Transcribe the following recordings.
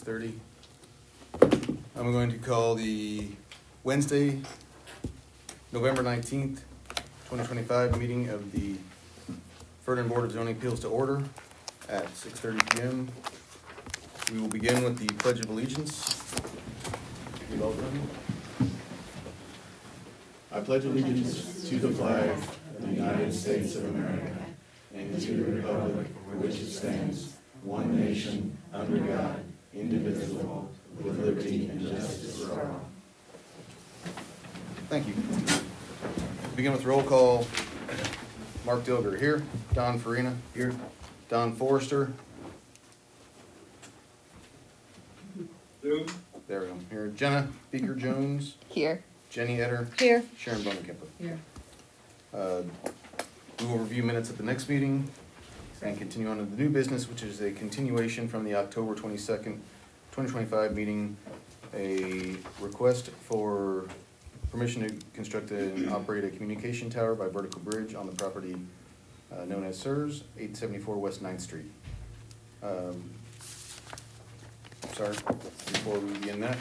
6:30. I'm going to call the Wednesday, November 19th, 2025 meeting of the Ferdinand Board of Zoning Appeals to order at 6:30 p.m. We will begin with the Pledge of Allegiance. I pledge allegiance to the flag of the United States of America and to the republic for which it stands, one nation, under God, indivisible, with liberty and justice for all. Thank you. Begin with roll call. Mark Dilger here. Don Farina here. Don Forrester. There we go. Here. Jenna Beaker Jones. Here. Jenny Etter. Here. Sharon Bonekemper. Here. We will review minutes at the next meeting and continue on to the new business, which is a continuation from the October 22nd, 2025 meeting, a request for permission to construct and operate a communication tower by Vertical Bridge on the property known as SERS, 874 West 9th Street. Sorry, before we begin that.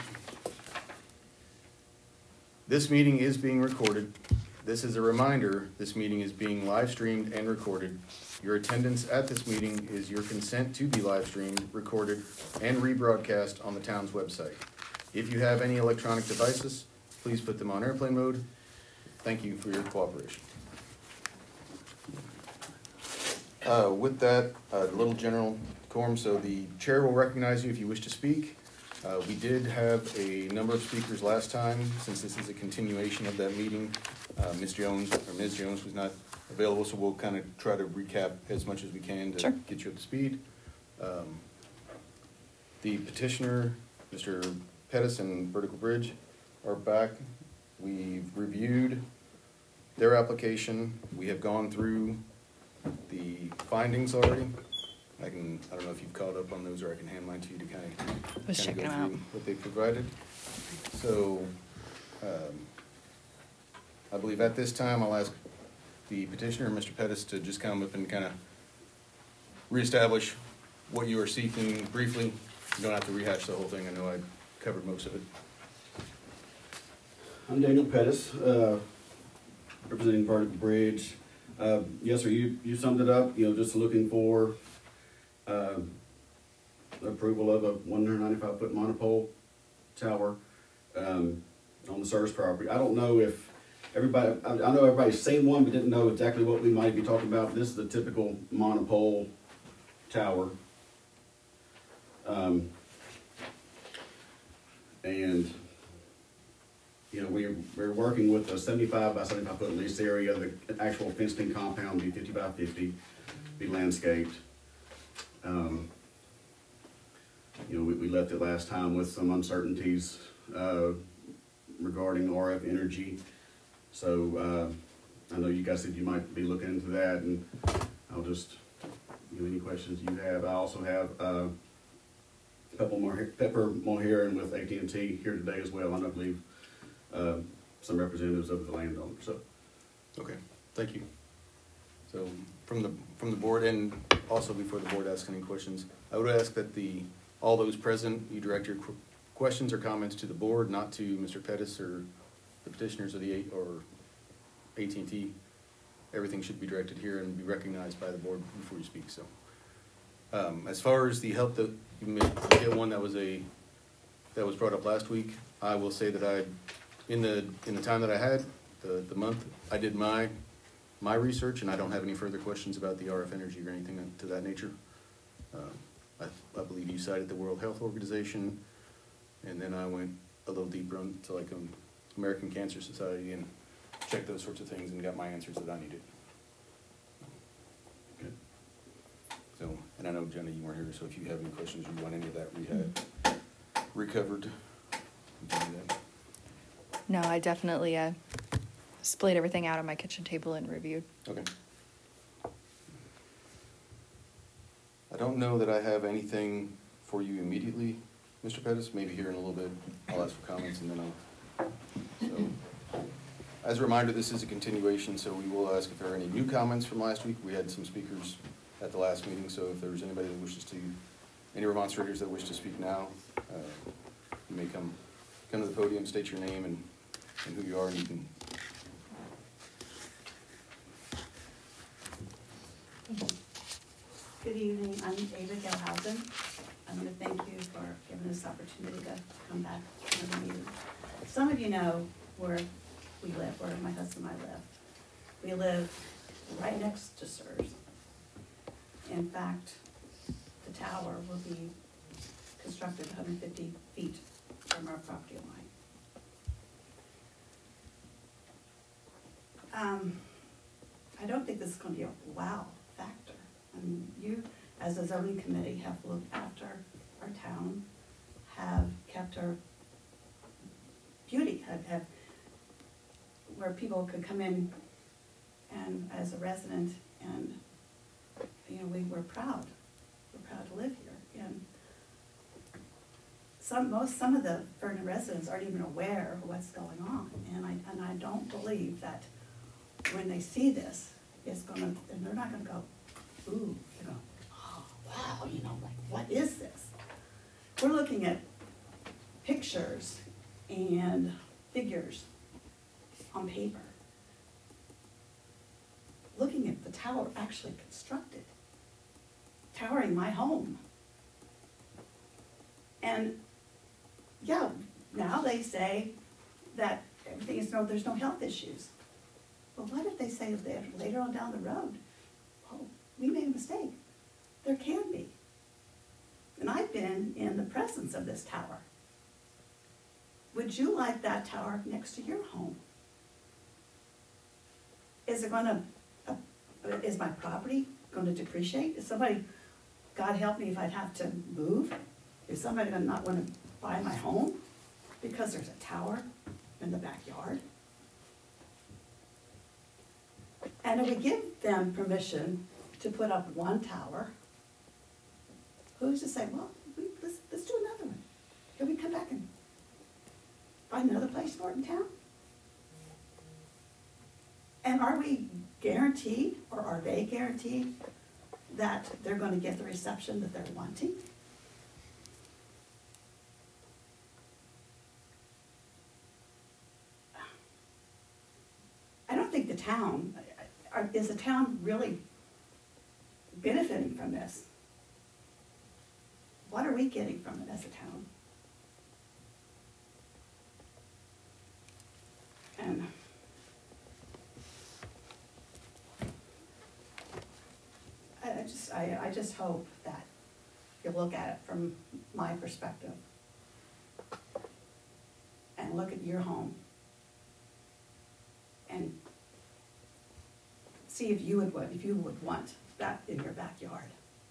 This meeting is being recorded. This is a reminder, this meeting is being live streamed and recorded. Your attendance at this meeting is your consent to be live streamed, recorded, and rebroadcast on the town's website. If you have any electronic devices, please put them on airplane mode. Thank you for your cooperation. With that, a little general quorum, so the chair will recognize you if you wish to speak. We did have a number of speakers last time. Since this is a continuation of that meeting, Ms. Jones was not available, so we'll kind of try to recap as much as we can to get you up to speed. The petitioner, Mr. Pettis and Vertical Bridge, are back. We've reviewed their application. We have gone through the findings already. I don't know if you've caught up on those, or I can hand mine to you to kind of go through what they provided. So I believe at this time I'll ask the petitioner, Mr. Pettis, to just come up and kind of reestablish what you are seeking briefly. You don't have to rehash the whole thing. I know I covered most of it. I'm Daniel Pettis, representing Vertical Bridge. Yes, sir, you summed it up. Just looking for approval of a 195-foot monopole tower on the SERS property. I don't know if everybody, I know everybody's seen one, but didn't know exactly what we might be talking about. This is the typical monopole tower. And we're working with a 75 by 75 foot lease area. The actual fenced-in compound be 50 by 50, be landscaped. We left it last time with some uncertainties regarding RF energy. So I know you guys said you might be looking into that, and I'll just any questions you have. I also have Pepper Mulheron with AT&T here today as well, and I believe some representatives of the landowner. So, okay, thank you. So from the board, and also before the board asks any questions, I would ask that all those present, you direct your questions or comments to the board, not to Mr. Pettis or the petitioners or AT&T. Everything should be directed here and be recognized by the board before you speak. So, as far as the help that you get one that was brought up last week, I will say that in the time that I had, the month, I did my research, and I don't have any further questions about the RF energy or anything to that nature. I believe you cited the World Health Organization, and then I went a little deeper into like American Cancer Society and checked those sorts of things and got my answers that I needed. okay. So, and I know, Jenna, you weren't here, so if you have any questions or you want any of that recovered, you can do that. No, I definitely splayed everything out on my kitchen table and reviewed. Okay. I don't know that I have anything for you immediately, Mr. Pettis. Maybe here in a little bit I'll ask for comments, and then So, as a reminder, this is a continuation, so we will ask if there are any new comments from last week. We had some speakers at the last meeting, so if there's anybody that wishes to Any remonstrators that wish to speak now, you may come to the podium, state your name and who you are, and you can. Good evening, I'm Ava Gelhausen. I want to thank you for giving us the opportunity to come back to the meeting. Some of you know where we live, where my husband and I live. We live right next to SERS. In fact, the tower will be constructed 150 feet from our property line. I don't think this is going to be a wow factor. I mean, you, as a zoning committee, have looked after our town, have kept our beauty, have where people could come in and as a resident and, you know, we're proud. We're proud to live here. And some of the Vernon residents aren't even aware of what's going on. And I don't believe that when they see this, it's gonna, and they're not gonna go, ooh, you know, oh, wow, you know, like, what is this? We're looking at pictures and figures on paper. Looking at the tower actually constructed, towering my home. And yeah, now they say that everything is there's no health issues. But what if they say that later on down the road, oh, we made a mistake? There can be. And I've been in the presence of this tower. Would you like that tower next to your home? Is it gonna, is my property gonna depreciate? Is somebody, God help me if I'd have to move? Is somebody gonna not wanna buy my home because there's a tower in the backyard? And if we give them permission to put up one tower, who's to say, well, let's do another one? Can we come back and find another place for it in town? And are we guaranteed, or are they guaranteed, that they're gonna get the reception that they're wanting? I don't think the town, is the town really benefiting from this? What are we getting from it as a town? And I just hope that you look at it from my perspective and look at your home and see if you would want that in your backyard.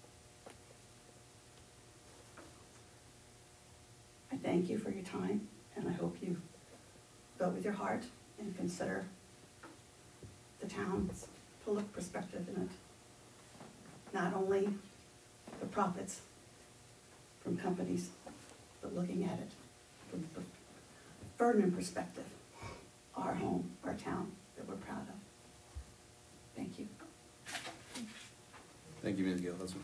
I thank you for your time, and I hope you vote with your heart and consider the town's political perspective in it. Not only the profits from companies, but looking at it from the Vernon perspective, our home, our town that we're proud of. Thank you. Thank you, Ms. Gelhausen.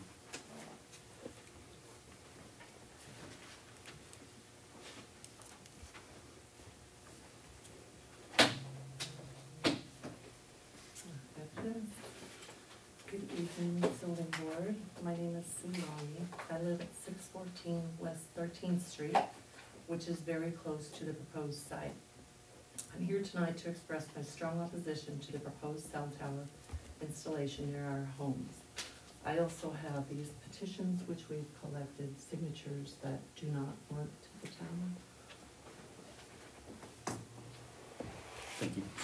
Good evening, zoning board. My name is Sue Lonnie. I live at 614 West 13th Street, which is very close to the proposed site. I'm here tonight to express my strong opposition to the proposed cell tower installation near our homes. I also have these petitions which we've collected signatures that do not want the tower. Thank you.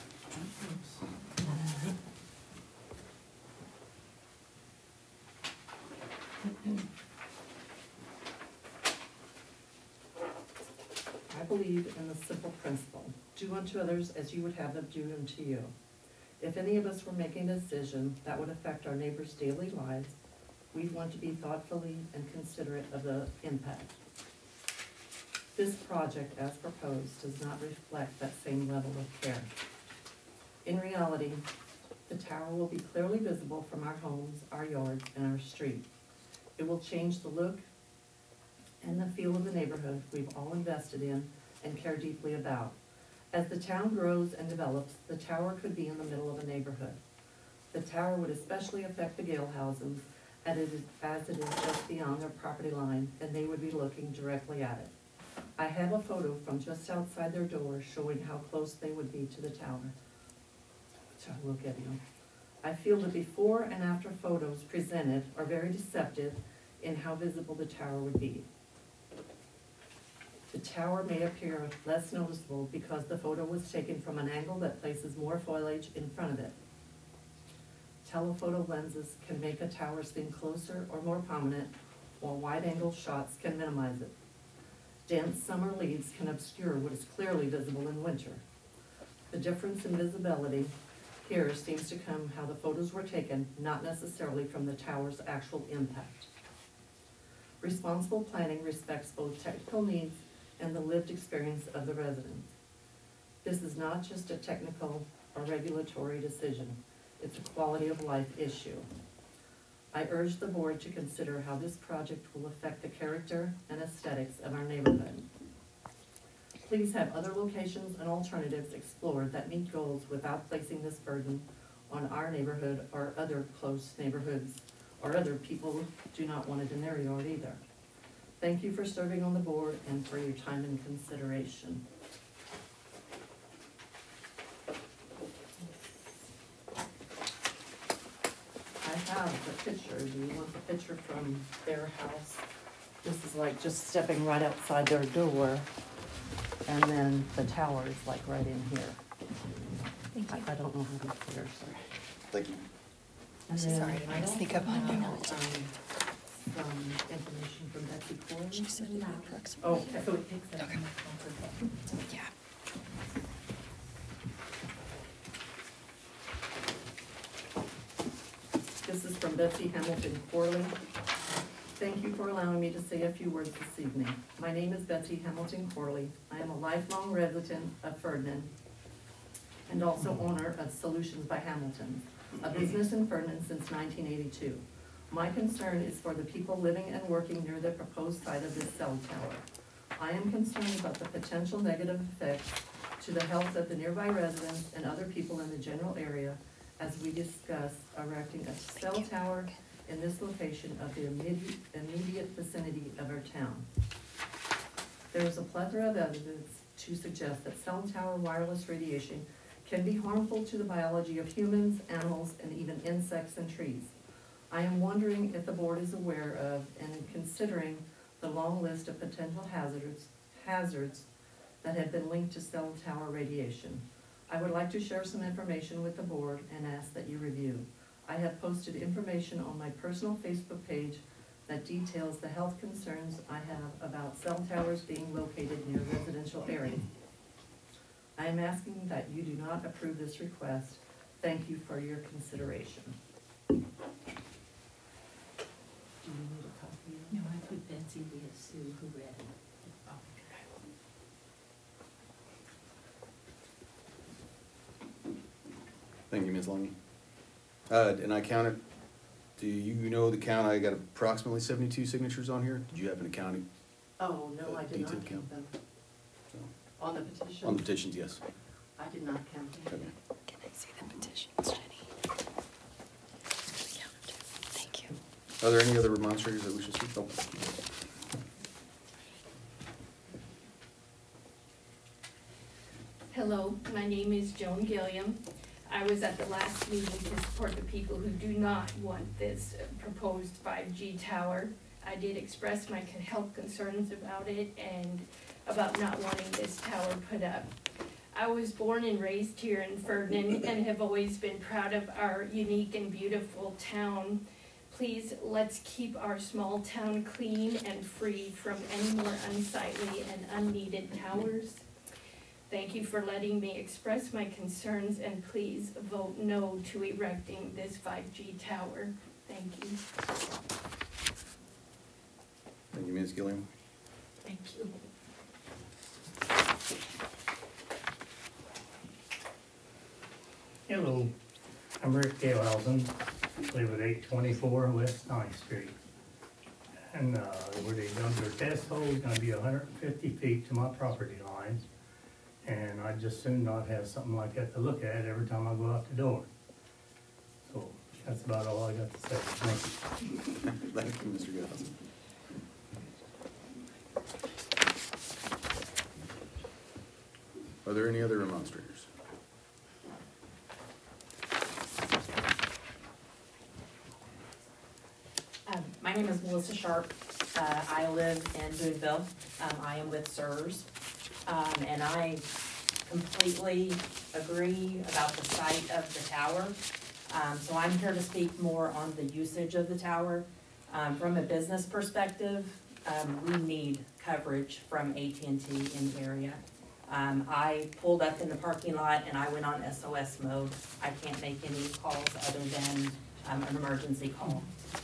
I believe in the simple principle, do unto others as you would have them do unto you. If any of us were making a decision that would affect our neighbors' daily lives, we'd want to be thoughtfully and considerate of the impact. This project, as proposed, does not reflect that same level of care. In reality, the tower will be clearly visible from our homes, our yards, and our street. It will change the look, and the feel of the neighborhood we've all invested in and care deeply about. As the town grows and develops, the tower could be in the middle of a neighborhood. The tower would especially affect the Gale houses as it is just beyond their property line, and they would be looking directly at it. I have a photo from just outside their door showing how close they would be to the tower. So I will give you. I feel the before and after photos presented are very deceptive in how visible the tower would be. The tower may appear less noticeable because the photo was taken from an angle that places more foliage in front of it. Telephoto lenses can make a tower seem closer or more prominent, while wide-angle shots can minimize it. Dense summer leaves can obscure what is clearly visible in winter. The difference in visibility here seems to come how the photos were taken, not necessarily from the tower's actual impact. Responsible planning respects both technical needs and the lived experience of the residents. This is not just a technical or regulatory decision, it's a quality of life issue. I urge the board to consider how this project will affect the character and aesthetics of our neighborhood. Please have other locations and alternatives explored that meet goals without placing this burden on our neighborhood or other close neighborhoods, or other people who do not want it in their yard either. Thank you for serving on the board and for your time and consideration. I have the picture. Do you want the picture from their house? This is like just stepping right outside their door, and then the tower is like right in here. Thank you. I don't know how to clear, sorry. Thank you. And Sorry, then I didn't mean to sneak up on you. also have, some information from Betsy Corey. She said it approximately. Oh, okay, so it takes that. Okay. Yeah. This is from Betsy Hamilton Corley. Thank you for allowing me to say a few words this evening. My name is Betsy Hamilton Corley. I am a lifelong resident of Ferdinand and also owner of Solutions by Hamilton, a business in Ferdinand since 1982. My concern is for the people living and working near the proposed site of this cell tower. I am concerned about the potential negative effects to the health of the nearby residents and other people in the general area as we discuss erecting a cell tower in this location of the immediate vicinity of our town. There is a plethora of evidence to suggest that cell tower wireless radiation can be harmful to the biology of humans, animals, and even insects and trees. I am wondering if the board is aware of and considering the long list of potential hazards that have been linked to cell tower radiation. I would like to share some information with the board and ask that you review. I have posted information on my personal Facebook page that details the health concerns I have about cell towers being located near residential areas. I am asking that you do not approve this request. Thank you for your consideration. Do you need a copy? No, I put Betsy, we have Sue who read it. Thank you, Ms. Longy. And I counted, do you know the count? I got approximately 72 signatures on here. Did you happen to count it? Oh, no, I did not Detailed count count. them. So, On the petition? on the petitions, yes. I did not count them. Okay. Can I see the petitions, Jenny? Thank you. Are there any other remonstrators that we should speak? Oh. Hello, my name is Joan Gilliam. I was at the last meeting to support the people who do not want this proposed 5G tower. I did express my health concerns about it and about not wanting this tower put up. I was born and raised here in Ferdinand and have always been proud of our unique and beautiful town. Please, let's keep our small town clean and free from any more unsightly and unneeded towers. Thank you for letting me express my concerns, and please vote no to erecting this 5G tower. Thank you. Thank you, Ms. Gilliam. Thank you. Hello, I'm Rick Galehausen, live at 824 West 9th Street. and, where they dug their test hole is gonna be 150 feet to my property line. And I'd just soon not have something like that to look at every time I go out the door. So, that's about all I got to say. Thank you. Thank you, Mr. Goodhausen. Are there any other remonstrators? My name is Melissa Sharp. I live in Boonville. I am with SERS. And I completely agree about the site of the tower. So I'm here to speak more on the usage of the tower. From a business perspective, we need coverage from AT&T in the area. I pulled up in the parking lot and I went on SOS mode. I can't make any calls other than an emergency call.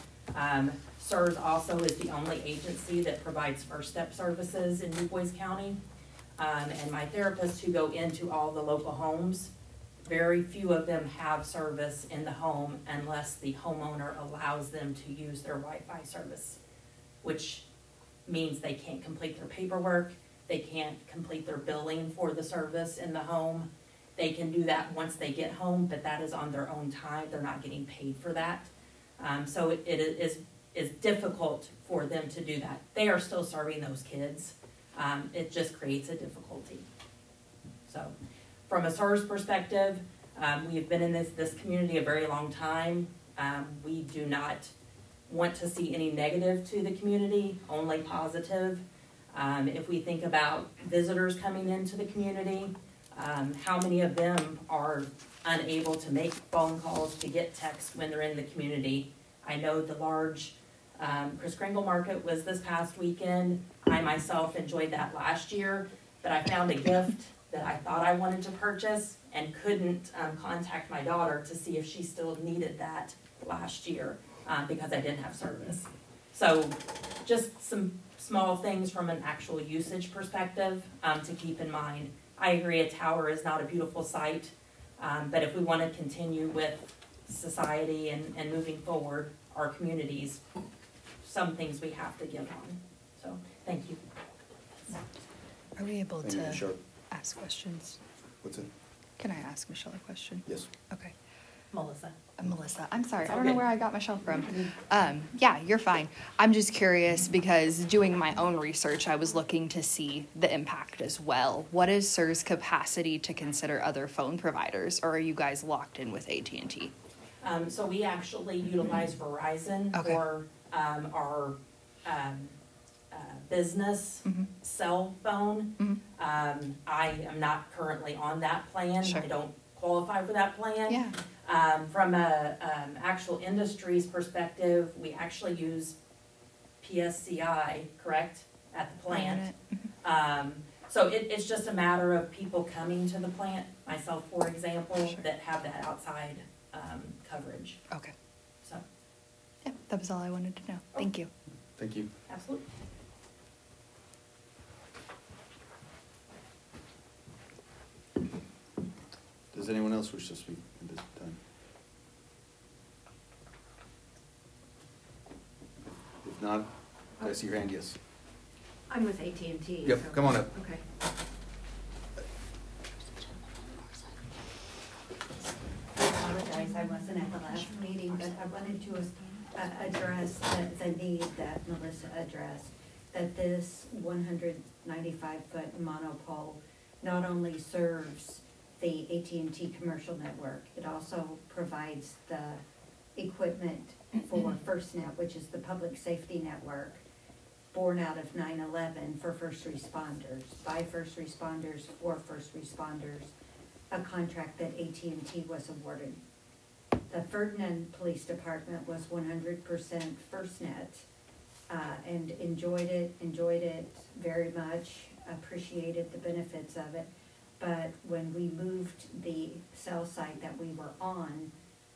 SERS also is the only agency that provides first step services in Du Bois County. And my therapists who go into all the local homes, very few of them have service in the home unless the homeowner allows them to use their Wi-Fi service, which means they can't complete their paperwork, they can't complete their billing for the service in the home. They can do that once they get home, but that is on their own time. They're not getting paid for that. So it is difficult for them to do that. They are still serving those kids. It just creates a difficulty. So from a SERS perspective, we have been in this community a very long time. We do not want to see any negative to the community, only positive. If we think about visitors coming into the community, how many of them are unable to make phone calls, to get texts when they're in the community? I know the large Chris Kringle Market was this past weekend. I myself enjoyed that last year, but I found a gift that I thought I wanted to purchase and couldn't contact my daughter to see if she still needed that last year because I didn't have service. So just some small things from an actual usage perspective to keep in mind. I agree a tower is not a beautiful sight, but if we want to continue with society and moving forward, our communities, some things we have to give on. So, thank you. Are we able Thank you, to Ms. Sharp. ask questions? What's it? Can I ask Michelle a question? Yes. Okay. Melissa. Melissa, I'm sorry, It's I all don't know good. where I got Michelle from. Yeah, you're fine. I'm just curious because doing my own research, I was looking to see the impact as well. What is SER's capacity to consider other phone providers, or are you guys locked in with AT&T? So we actually utilize Verizon Okay. for our business Mhm. cell phone. Mhm. I am not currently on that plan. Sure. I don't qualify for that plan. Yeah. From a actual industries perspective, we actually use PSCI, correct, at the plant. So it's just a matter of people coming to the plant, myself, for example, Sure. that have that outside coverage. Okay. So, Yeah, that was all I wanted to know. Thank you. Thank you. absolutely. Does anyone else wish to speak at this time? If not, I see your hand, yes. I'm with AT&T. Yep, so- come on up. Okay. I apologize, I wasn't at the last meeting, but I wanted to address the need that Melissa addressed, that this 195-foot monopole not only serves the AT&T commercial network, it also provides the equipment for FirstNet, which is the public safety network, born out of 9/11 for first responders, by first responders, for first responders, a contract that AT&T was awarded. The Ferdinand Police Department was 100% FirstNet, and enjoyed it very much, appreciated the benefits of it. But when we moved the cell site that we were on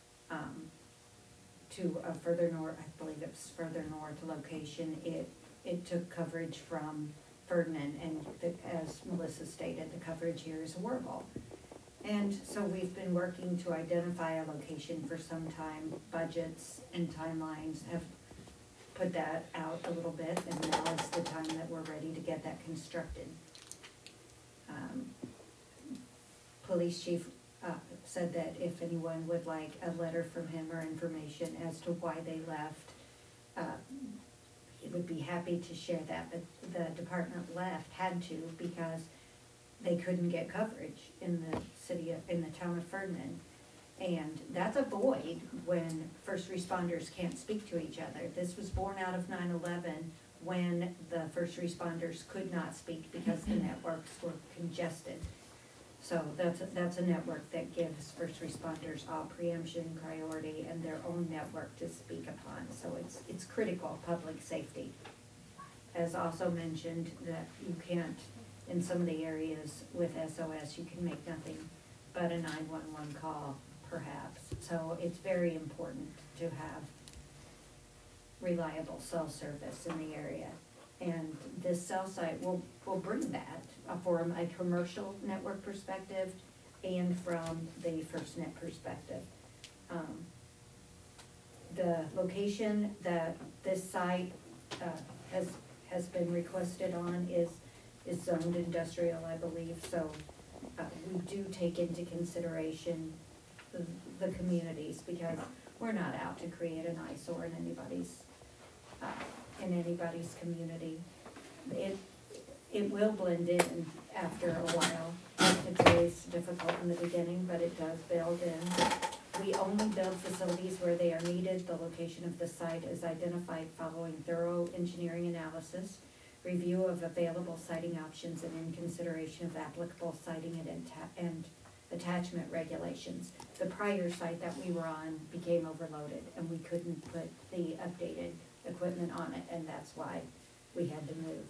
to a further north, I believe it was further north location, it took coverage from Ferdinand, and as Melissa stated, the coverage here is horrible. And so we've been working to identify a location for some time. Budgets and timelines have put that out a little bit, and now is the time that we're ready to get that constructed. Police chief said that if anyone would like a letter from him or information as to why they left, he would be happy to share that, but the department had to because they couldn't get coverage in the town of Ferdinand. And that's a void when first responders can't speak to each other. This was born out of 9/11 when the first responders could not speak because the networks were congested. So that's a network that gives first responders all preemption, priority, and their own network to speak upon. So it's critical public safety. As also mentioned, that you can't, in some of the areas with SOS, you can make nothing but a 911 call, perhaps. So it's very important to have reliable cell service in the area. And this cell site will bring that from a commercial network perspective and from the FirstNet perspective. The location that this site has been requested on is zoned industrial, I believe, so we do take into consideration the communities, because we're not out to create an eyesore in anybody's community. It will blend in after a while. It's always difficult in the beginning, but it does build in. We only build facilities where they are needed. The location of the site is identified following thorough engineering analysis, review of available siting options, and in consideration of applicable siting and attachment regulations. The prior site that we were on became overloaded, and we couldn't put the updated equipment on it, and that's why we had to move.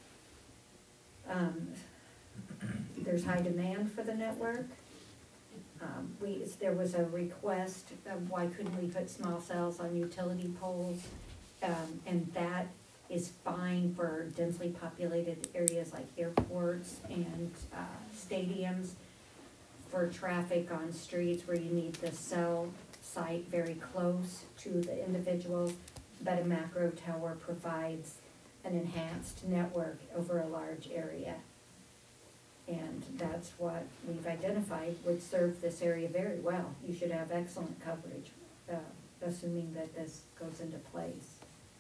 There's high demand for the network. There was a request of why couldn't we put small cells on utility poles, and that is fine for densely populated areas like airports and stadiums, for traffic on streets where you need the cell site very close to the individuals, but a macro tower provides an enhanced network over a large area. And that's what we've identified would serve this area very well. You should have excellent coverage, assuming that this goes into place.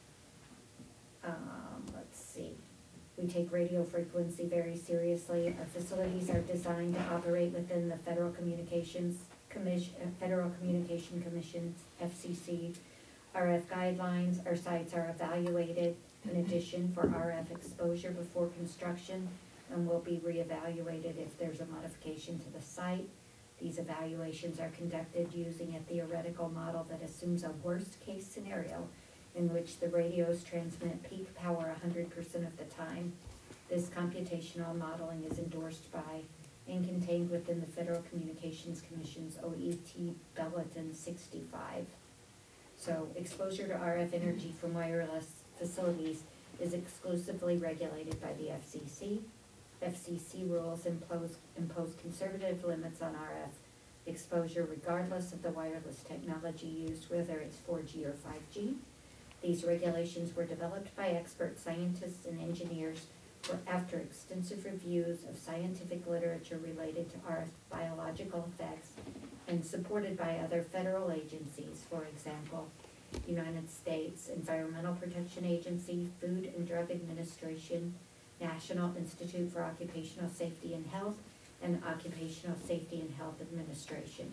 Let's see. We take radio frequency very seriously. Our facilities are designed to operate within the Federal Communication Commission's FCC RF guidelines. Our sites are evaluated in addition for RF exposure before construction, and will be reevaluated if there's a modification to the site. These evaluations are conducted using a theoretical model that assumes a worst-case scenario in which the radios transmit peak power 100% of the time. This computational modeling is endorsed by and contained within the Federal Communications Commission's OET Bulletin 65. So exposure to RF energy from wireless facilities is exclusively regulated by the FCC. FCC rules impose conservative limits on RF exposure regardless of the wireless technology used, whether it's 4G or 5G. These regulations were developed by expert scientists and engineers after extensive reviews of scientific literature related to RF biological effects and supported by other federal agencies, for example, United States Environmental Protection Agency, Food and Drug Administration, National Institute for Occupational Safety and Health, and Occupational Safety and Health Administration.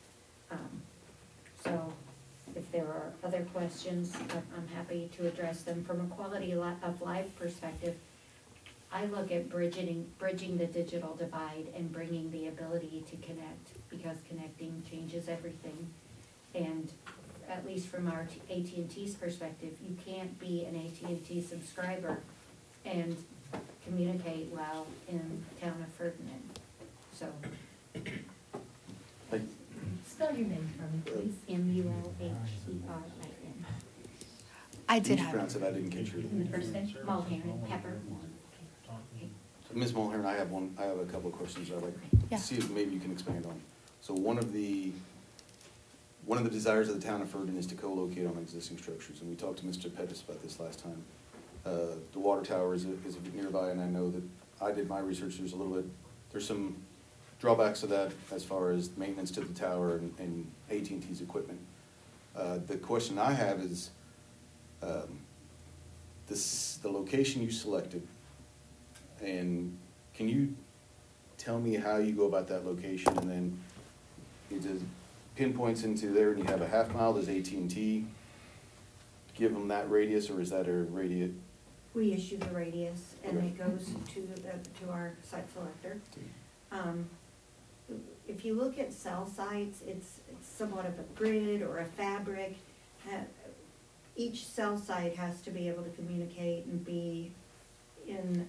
So if there are other questions, I'm happy to address them. From a quality of life perspective, I look at bridging the digital divide and bringing the ability to connect, because connecting changes everything. And at least from our AT&T's perspective, you can't be an AT&T subscriber and communicate well in town of Ferdinand. So, Spell your name for me, please. Mulherin. I Can did you have. pronounce it? I didn't catch your name. First name? Mulherin, Pepper. Ms. Mulhern, I have a couple of questions I'd like Yeah. to see if maybe you can expand on. So one of the one of the desires of the town of Ferdinand is to co-locate on existing structures, and we talked to Mr. Pettis about this last time. The water tower is nearby, and I know that I did my research, there's some drawbacks to that as far as maintenance to the tower and AT&T's equipment. The question I have is, the location you selected, and can you tell me how you go about that location, and then it just pinpoints into there and you have a half mile, does AT&T give them that radius, or is that a radius? We issue the radius, and Okay. it goes to our site selector. If you look at cell sites, it's somewhat of a grid or a fabric. Each cell site has to be able to communicate and be in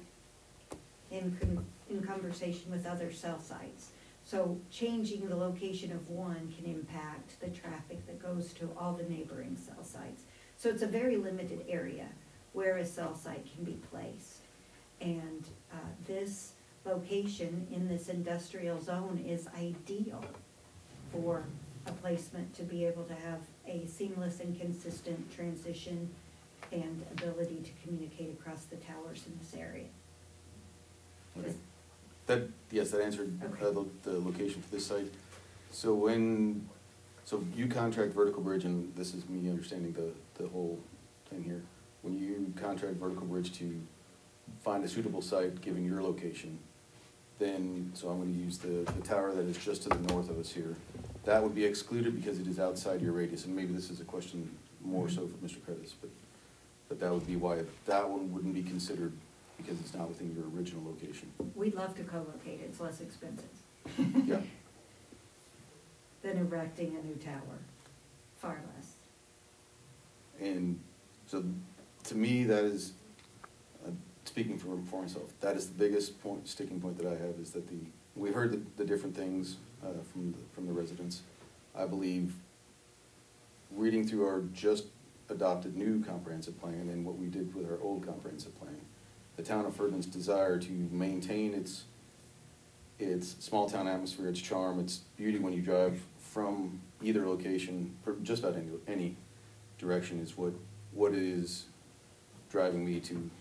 conversation with other cell sites. So changing the location of one can impact the traffic that goes to all the neighboring cell sites. So it's a very limited area where a cell site can be placed. And this location in this industrial zone is ideal for a placement to be able to have a seamless and consistent transition and ability to communicate across the towers in this area. Okay. Yes, that answered Okay. the location for this site. So you contract Vertical Bridge, and this is me understanding the whole thing here. When you contract Vertical Bridge to find a suitable site, given your location, then, so I'm gonna use the tower that is just to the north of us here. That would be excluded because it is outside your radius, and maybe this is a question more so for Mr. Pettis, but that would be why that one wouldn't be considered, because it's not within your original location. We'd love to co-locate, it's less expensive Yeah. than erecting a new tower, far less. And so, to me, that is, speaking for myself, that is the biggest sticking point that I have, is that we've heard the different things from the residents. I believe, reading through our just adopted new comprehensive plan and what we did with our old comprehensive plan, the town of Ferdinand's desire to maintain its small town atmosphere, its charm, its beauty when you drive from either location, for just about any direction, is what is driving me to.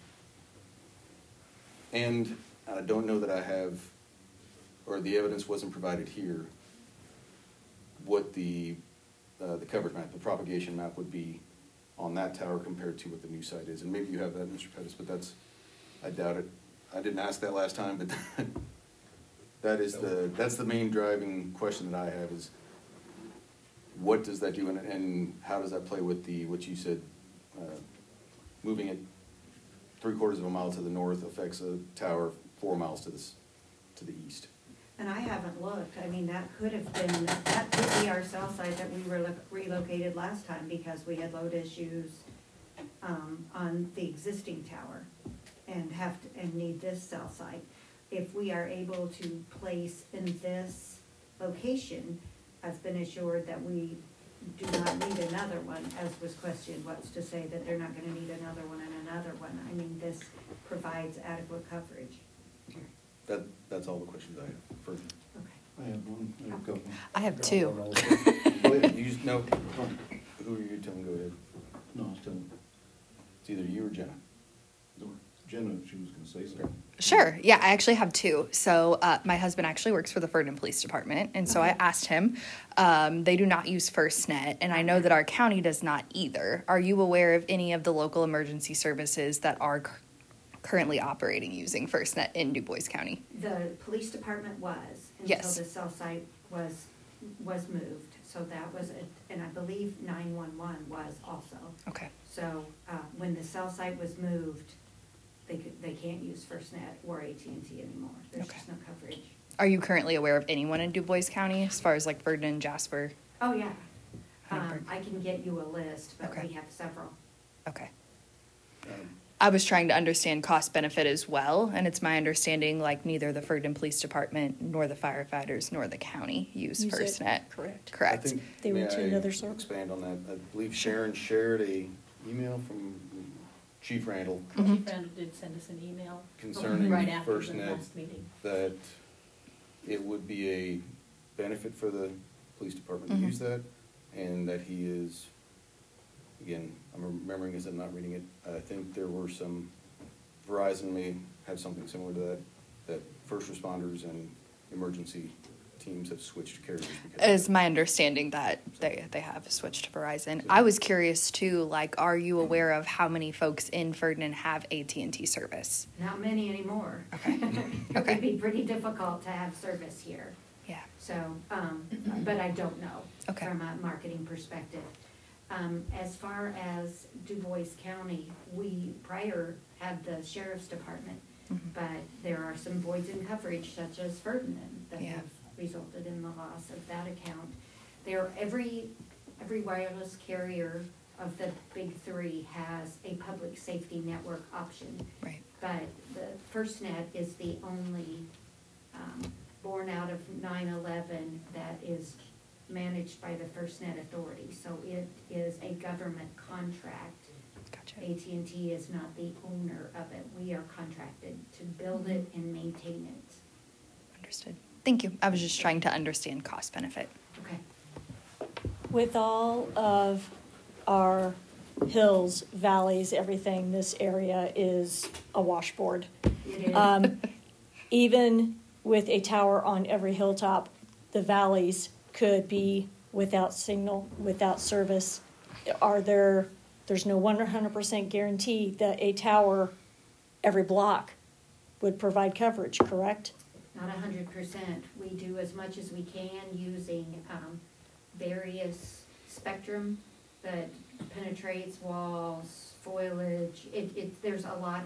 And I don't know that I have, or the evidence wasn't provided here, what the coverage map, the propagation map would be on that tower compared to what the new site is. And maybe you have that, Mr. Pettis, but I doubt it. I didn't ask that last time, but that's the main driving question that I have, is what does that do, and how does that play with what you said, moving it 3/4 of a mile to the north affects a tower 4 miles to the east. And I haven't looked, I mean, that could be our cell site that we relocated last time because we had load issues on the existing tower and need this cell site. If we are able to place in this location, I've been assured that we do not need another one, as was questioned, what's to say that they're not gonna need another one and another one. I mean, this provides adequate coverage. That's all the questions I have for. Okay. I have one, I have a couple. I have two. Go ahead. No, who are you telling? Go ahead. No, I was telling It's either you or Jenna. Jenna, she was gonna say something. Sure. Yeah, I actually have two. So my husband actually works for the Ferdinand Police Department, and so I asked him. They do not use FirstNet, and I know that our county does not either. Are you aware of any of the local emergency services that are currently operating using FirstNet in Du Bois County? The police department was, Yes. until the cell site was moved. So that was, and I believe 911 was also. Okay. So when the cell site was moved, they can't use FirstNet or AT&T anymore. There's Okay. just no coverage. Are you currently aware of anyone in Du Bois County as far as like Ferdinand, Jasper? Oh, yeah. Heidelberg. I can get you a list, but Okay. we have several. Okay. I was trying to understand cost benefit as well, and it's my understanding like neither the Ferdinand Police Department nor the firefighters nor the county use Use it, FirstNet. correct. Correct. I think, They went to may I another server. expand on that. I believe Sharon shared a email from Chief Randall Chief Randall did send us an email concerning right after the FirstNet, last meeting. that it would be a benefit for the police department to Mhm. use that, and that he is, again, I'm remembering as I'm not reading it, I think there were some, Verizon may have something similar to that, that first responders and emergency teams have switched carriers because of It's that. my understanding that they have switched to Verizon. I was curious too, like, are you aware of how many folks in Ferdinand have AT&T service? Not many anymore. Okay. It Okay. would be pretty difficult to have service here. Yeah. So, but I don't know Okay. from a marketing perspective. As far as Du Bois County, we prior had the sheriff's department, Mhm. but there are some voids in coverage such as Ferdinand that Yeah. have resulted in the loss of that account. There, every wireless carrier of the big three has a public safety network option. Right. But the FirstNet is the only, born out of 9/11 that is managed by the FirstNet Authority. So it is a government contract. Gotcha. AT&T is not the owner of it. We are contracted to build it and maintain it. Understood. Thank you. I was just trying to understand cost benefit. Okay. With all of our hills, valleys, everything, this area is a washboard. It is. Even with a tower on every hilltop, the valleys could be without signal, without service. There's no 100% guarantee that a tower every block would provide coverage, correct? Not 100%. We do as much as we can using various spectrum that penetrates walls, foliage. There's a lot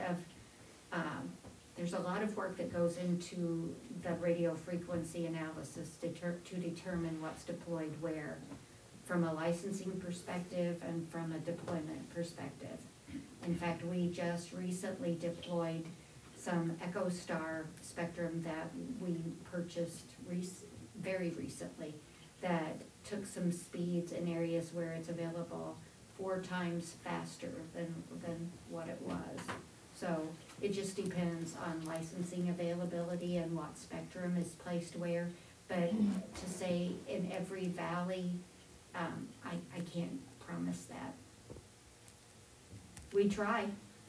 of work that goes into the radio frequency analysis to determine what's deployed where, from a licensing perspective and from a deployment perspective. In fact, we just recently deployed some EchoStar spectrum that we purchased very recently that took some speeds in areas where it's available 4 times faster than what it was. So it just depends on licensing availability and what spectrum is placed where. But to say in every valley, I can't promise that. We try.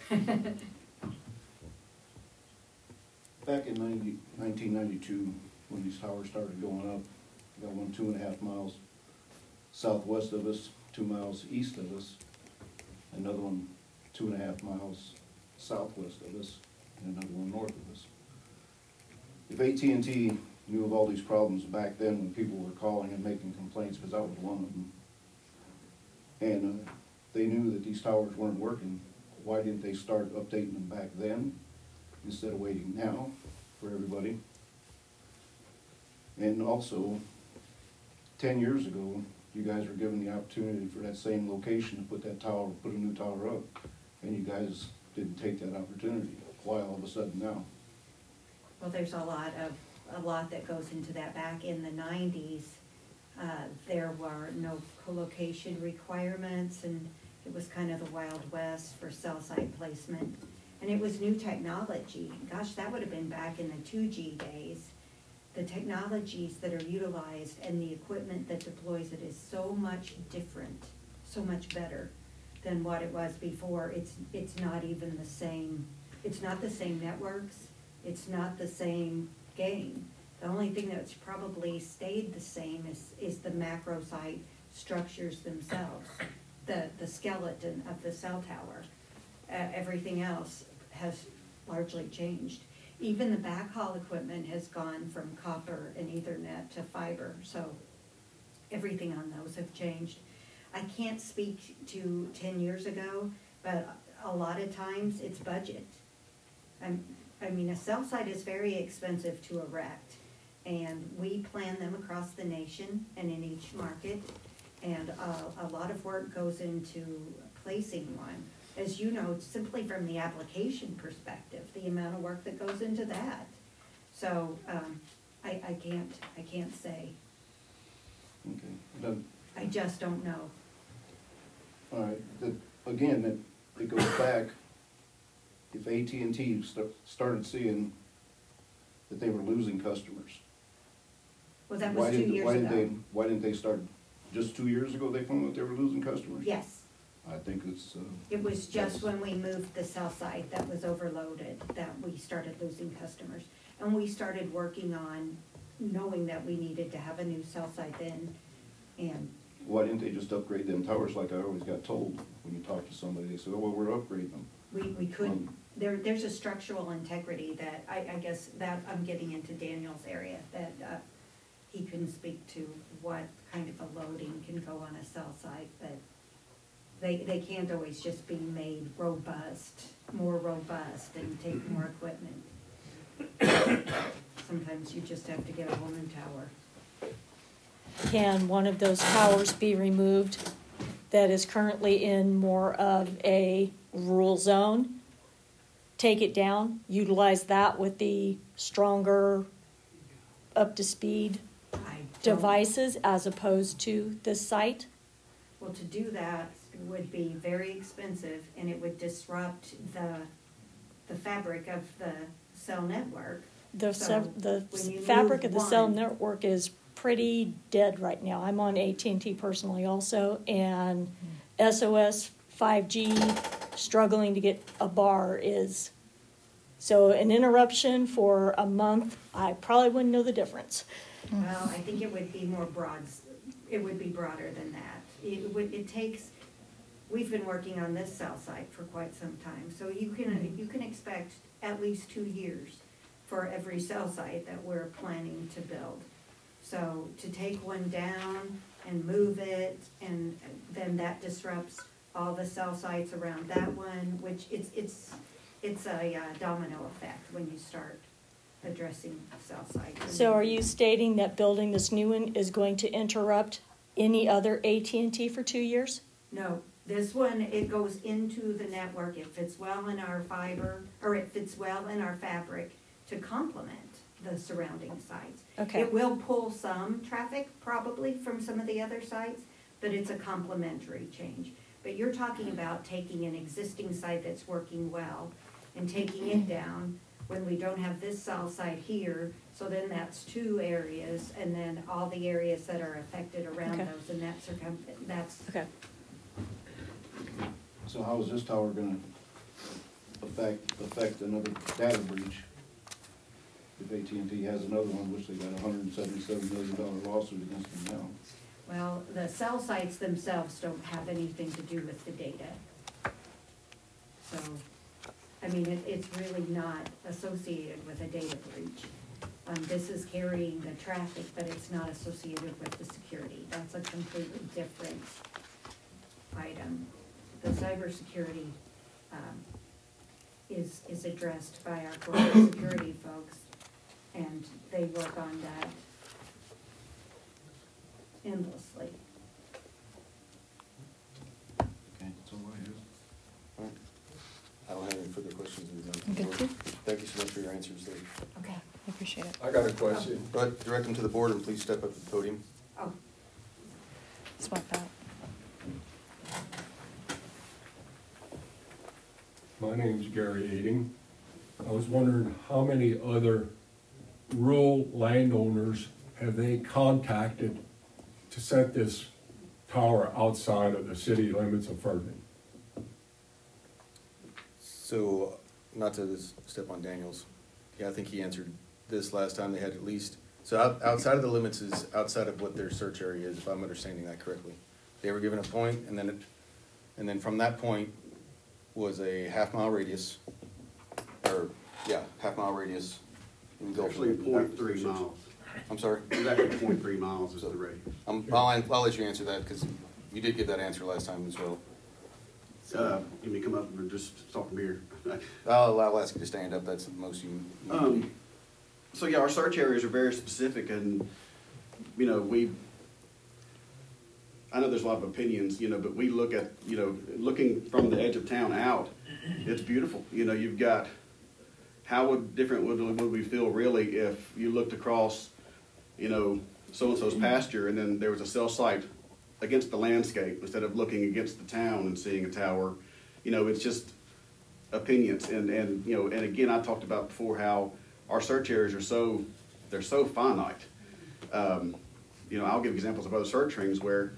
Back in 1992, when these towers started going up, we got one 2.5 miles southwest of us, 2 miles east of us, another one 2.5 miles southwest of us, and another one north of us. If AT&T knew of all these problems back then when people were calling and making complaints, because I was one of them, and they knew that these towers weren't working, why didn't they start updating them back then instead of waiting now for everybody? And also, 10 years ago, you guys were given the opportunity for that same location to put a new tower up, and you guys didn't take that opportunity. Why all of a sudden now? Well, there's a lot that goes into that. Back in the 90s, there were no co-location requirements, and it was kind of the Wild West for cell site placement. And it was new technology. Gosh, that would have been back in the 2G days. The technologies that are utilized and the equipment that deploys it is so much different, so much better than what it was before. It's not even the same. It's not the same networks. It's not the same game. The only thing that's probably stayed the same is the macro site structures themselves, the skeleton of the cell tower. Everything else has largely changed. Even the backhaul equipment has gone from copper and Ethernet to fiber, so everything on those have changed. I can't speak to 10 years ago, but a lot of times it's budget. I mean, a cell site is very expensive to erect, and we plan them across the nation and in each market, and a lot of work goes into placing one. As you know, simply from the application perspective, the amount of work that goes into that. So, I can't say. Okay. I just don't know. All right. Again, it goes back. If AT&T started seeing that they were losing customers, Well, that was 2 years ago. why didn't they start just 2 years ago they found out they were losing customers? Yes. I think it's, It was just when we moved the cell site that was overloaded that we started losing customers. And we started working on knowing that we needed to have a new cell site then. And why didn't they just upgrade them towers like I always got told when you talk to somebody? They said, oh, well, we're upgrading them. we couldn't, there's a structural integrity that, I guess that I'm getting into Daniel's area, that he couldn't speak to what kind of a loading can go on a cell site, but they can't always just be made more robust and take more equipment. Sometimes you just have to get a whole new tower. Can one of those towers be removed that is currently in more of a rural zone? Take it down, utilize that with the stronger, up-to-speed devices as opposed to this site? Well, to do that would be very expensive, and it would disrupt the fabric of the cell network. The when you fabric move of the cell one- network is pretty dead right now. I'm on AT&T personally also, and SOS 5G struggling to get a bar is, so an interruption for a month, I probably wouldn't know the difference. Well, I think it would be more broad, it would be broader than that. It takes, we've been working on this cell site for quite some time, so you can expect at least 2 years for every cell site that we're planning to build. So to take one down and move it, and then that disrupts all the cell sites around that one, which it's a domino effect when you start addressing cell sites. So are you stating that building this new one is going to interrupt any other AT&T for 2 years? No, this one, it goes into the network, it fits well in our fiber, or it fits well in our fabric to complement the surrounding sites. Okay. It will pull some traffic probably from some of the other sites, but it's a complementary change. But you're talking about taking an existing site that's working well and taking it down when we don't have this cell site here, so then that's 2 areas, and then all the areas that are affected around Okay. those, and that's Okay. So how is this tower gonna affect another data breach? If AT&T has another one, which they got a $177 million lawsuit against them now. Well, the cell sites themselves don't have anything to do with the data. So, I mean, it's really not associated with a data breach. This is carrying the traffic, but it's not associated with the security. That's a completely different item. The cybersecurity is addressed by our corporate security folks, and they work on that endlessly. Okay, that's all I have. All right. I don't have any further questions. Good too. Thank you so much for your answers there. Okay, I appreciate it. I got a question. Go ahead, direct them to the board and please step up to the podium. Oh, Swap that. My name's Gary Eading. I was wondering how many other rural landowners have they contacted to set this tower outside of the city limits of Ferdinand? So, not to step on Daniel's, yeah, I think he answered this last time. They had at least, so outside of the limits is outside of what their search area is, if I'm understanding that correctly. They were given a point, and then from that point was a half-mile radius, or, yeah, half-mile radius. And go Actually, from- 0.3 miles. I'm sorry? It's actually 0.3 miles is the radius. I'll let you answer that, because you did give that answer last time as well. You may come up and just talk from here. I'll ask you to stand up, that's the most you. So yeah, our search areas are very specific, and, you know, I know there's a lot of opinions, you know, but we look at, you know, looking from the edge of town out, it's beautiful. You know, you've got, how different would we feel really if you looked across, you know, so-and-so's pasture, and then there was a cell site against the landscape instead of looking against the town and seeing a tower. You know, it's just opinions. And you know, and again, I talked about before how our search areas are so finite. You know, I'll give examples of other search rings where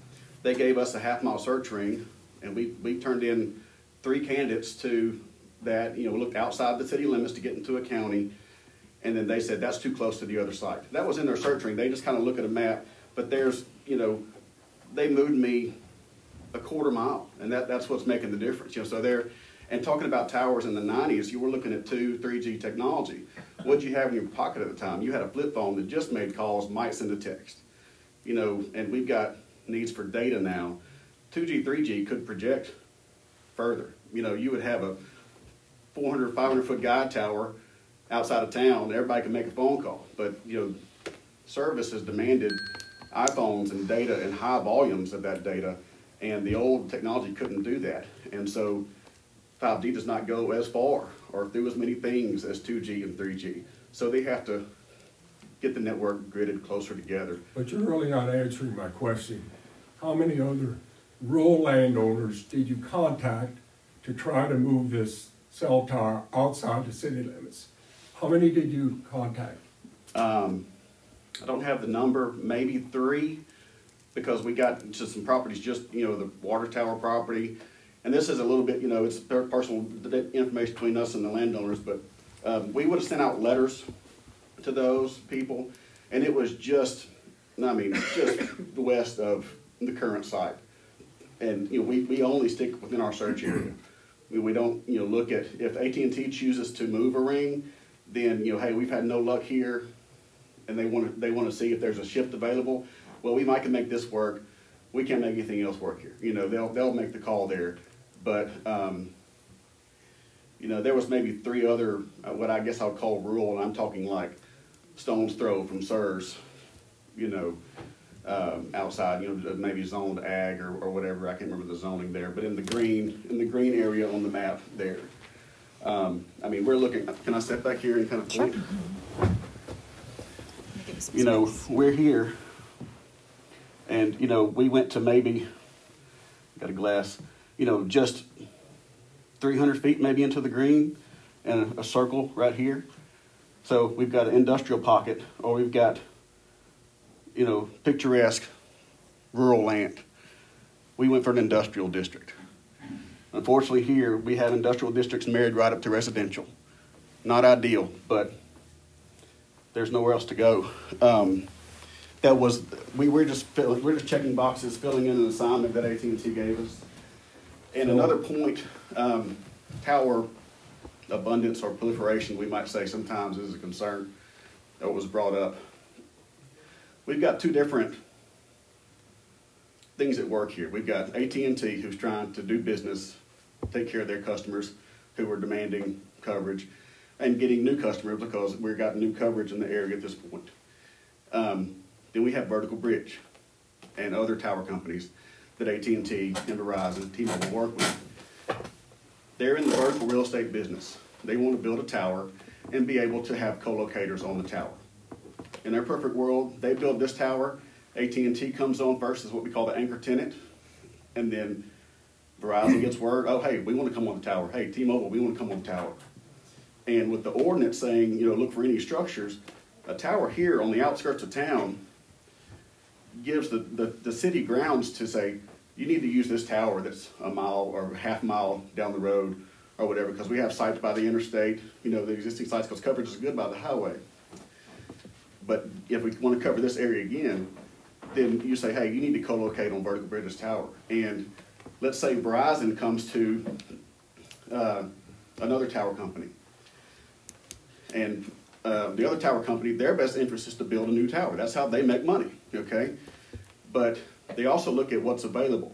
they gave us a half-mile search ring, and we turned in 3 candidates to that, you know, looked outside the city limits to get into a county, and then they said, that's too close to the other site. That was in their search ring. They just kind of look at a map, but there's, you know, they moved me a quarter mile, and that's what's making the difference. You know, so they're, and talking about towers in the 90s, you were looking at 2, 3G technology. What'd you have in your pocket at the time? You had a flip phone that just made calls, might send a text. You know, and we've got needs for data now. 2G, 3G could project further. You know, you would have a 400, 500-foot guide tower outside of town. Everybody can make a phone call. But, you know, service has demanded iPhones and data and high volumes of that data, and the old technology couldn't do that. And so 5G does not go as far or through as many things as 2G and 3G. So they have to get the network gridded closer together. But you're really not answering my question. How many other rural landowners did you contact to try to move this cell tower outside the city limits? How many did you contact? I don't have the number, maybe 3, because we got to some properties, just, you know, the water tower property. And this is a little bit, you know, it's personal information between us and the landowners, but we would have sent out letters to those people, and it was just, I mean, just west of the current site. And, you know, we only stick within our search area. We don't, you know, look at, if AT&T chooses to move a ring, then, you know, hey, we've had no luck here, and they want to see if there's a shift available. Well, we might can make this work. We can't make anything else work here. You know, they'll make the call there. But, you know, there was maybe 3 other, what I guess I'll call rural, and I'm talking like stone's throw from SERS, you know, outside, you know, maybe zoned ag or whatever. I can't remember the zoning there, but in the green area on the map there. I mean, we're looking, can I step back here and kind of point? Sure. You know, we're here, and, you know, we went to maybe, got a glass, you know, just 300 feet maybe into the green, and a circle right here. So we've got an industrial pocket, or we've got, you know, picturesque rural land. We went for an industrial district. Unfortunately here, we have industrial districts married right up to residential. Not ideal, but there's nowhere else to go. We're just checking boxes, filling in an assignment that AT&T gave us. And another point, tower abundance or proliferation, we might say sometimes is a concern that was brought up. We've got 2 different things at work here. We've got AT&T, who's trying to do business, take care of their customers who are demanding coverage, and getting new customers because we've got new coverage in the area at this point. Then we have Vertical Bridge and other tower companies that AT&T and Verizon, T-Mobile work with. They're in the vertical real estate business. They want to build a tower and be able to have co-locators on the tower. In their perfect world, they build this tower, AT&T comes on first as what we call the anchor tenant, and then Verizon gets word, oh, hey, we want to come on the tower. Hey, T-Mobile, we want to come on the tower. And with the ordinance saying, you know, look for any structures, a tower here on the outskirts of town gives the city grounds to say, you need to use this tower that's a mile or half mile down the road or whatever, because we have sites by the interstate, you know, the existing sites, because coverage is good by the highway. But if we want to cover this area again, then you say, hey, you need to co-locate on Vertical Bridge's tower. And let's say Verizon comes to another tower company. And the other tower company, their best interest is to build a new tower. That's how they make money, okay? But they also look at what's available.